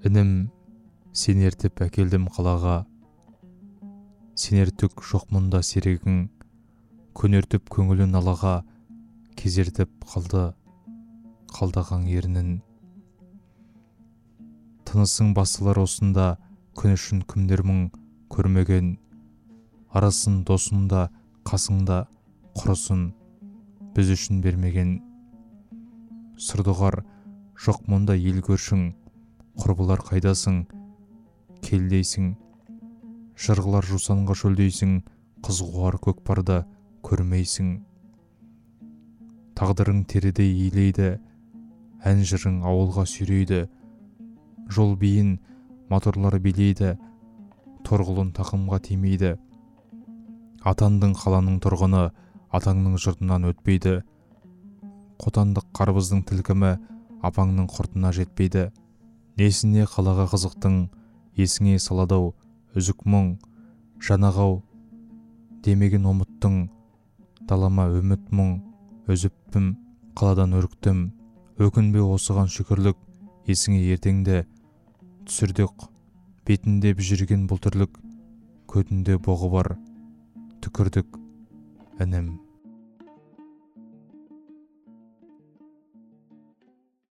Інім, сен ертіп әкелдім қалаға, сенер түк жоқ мұнда серегің, көнертіп көңілін алаға, кезертіп қалды қалдаған ернін. Тынысың басылар осында, күн үшін кімдер мұң көрмеген, арасын досыңда қасыңда құрысын біз үшін бермеген. Сырдұғар жоқ мұнда ел көршің, құрбылар қайдасың, келдейсің, жырғылар жусанға шөлдейсің, қыз қуар көкпарды көрмейсің. Тағдырың терідей иілейді, ән жырың ауылға сүйрейді, жол биін моторлар билейді, торғылын тақымға тимейді. Атандың қаланың тұрғыны, атаңның жұртынан өтпейді, қотандық қарбыздың тілкімі апаңның құртына жетпейді. Несіне қалаға қызықтың, есіңе саладау үзік мұң, жанағау демеген ұмыттың, далама үміт мұң өзіппім, қаладан үріктім, өкінбе осыған шүкірлік, есіңе ертеңді түсірдік, бетінде жүрген бұл тірлік, көтінде боғы бар түкірдік, інім.